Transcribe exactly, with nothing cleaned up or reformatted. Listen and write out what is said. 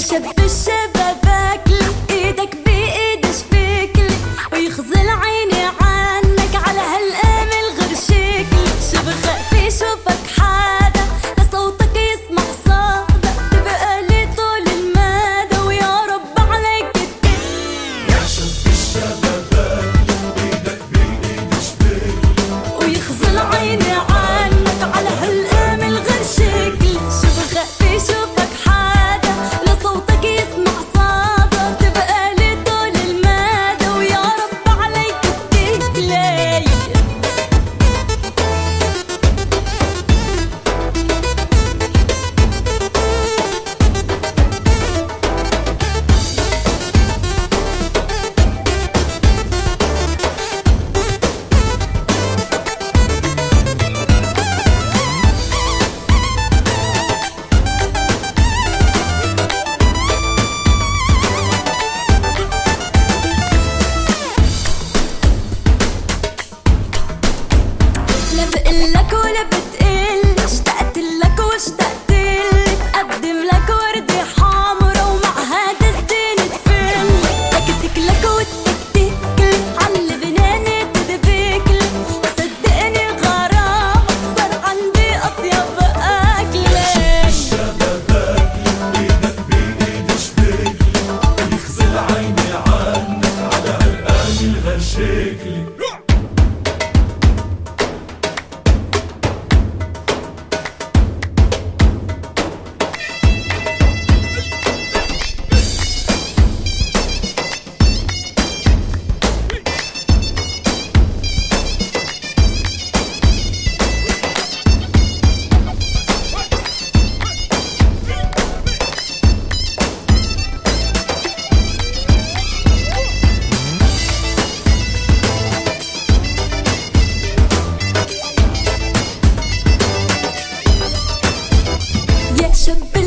شاب الشبابك لي ايدك بايد شبيكلي ويخزل عيني عنك على هالامل غير شكلي شبخ في شوفك حدا لصوتك يسمع صادق تبقى لي طول المدى ويا رب عليك الدنيا يا شاب الشبابك ايدك بايد شبيكلي ويخزل عيني عنك على هالامل غير شكلي شبخ في شوفك حدا لصوتك يسمع صادق تبقى لي طول المدى ويا رب عليك الدنيا لا بقلك ولا بتقل اشتقت لك واشتقت لك تقدم لك وردة حمرا ومعها دستين تفل تكتك لك وتكتكلي عاللي بناني تدبكلي وصدقني غرامك صار عندي أطيب أكلة الشبابك ايدك بايد شبيكلي يخزل عيني عنك على هالامل غير شكلي يا شاب